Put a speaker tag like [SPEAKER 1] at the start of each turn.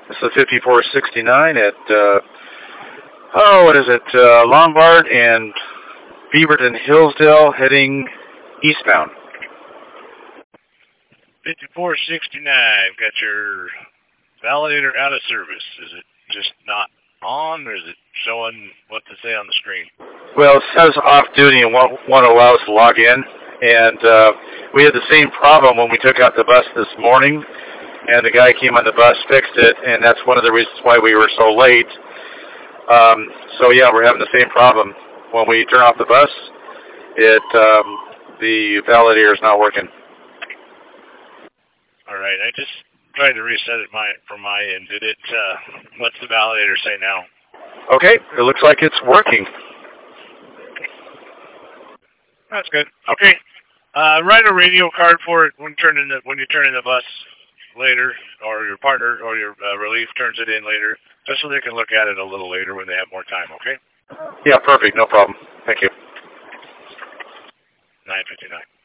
[SPEAKER 1] This is 5469 at, what is it, Lombard and Beaverton Hillsdale heading eastbound.
[SPEAKER 2] 5469, got your validator out of service. Is it just not on, or is it showing what to say on the screen?
[SPEAKER 1] Well, it says off duty and won't allow us to log in. And we had the same problem when we took out the bus this morning, and the guy came on the bus, fixed it, and that's one of the reasons why we were so late. So yeah, we're having the same problem. When we turn off the bus, the validator is not working.
[SPEAKER 2] All right, I just tried to reset it from my end. Did it? What's the validator say now?
[SPEAKER 1] Okay, it looks like it's working.
[SPEAKER 2] That's good. Okay, write a radio card for it when you turn in the bus later, or your partner or your relief turns it in later, just so they can look at it a little later when they have more time. Okay?
[SPEAKER 1] Yeah, perfect. No problem. Thank you.
[SPEAKER 2] 9:59.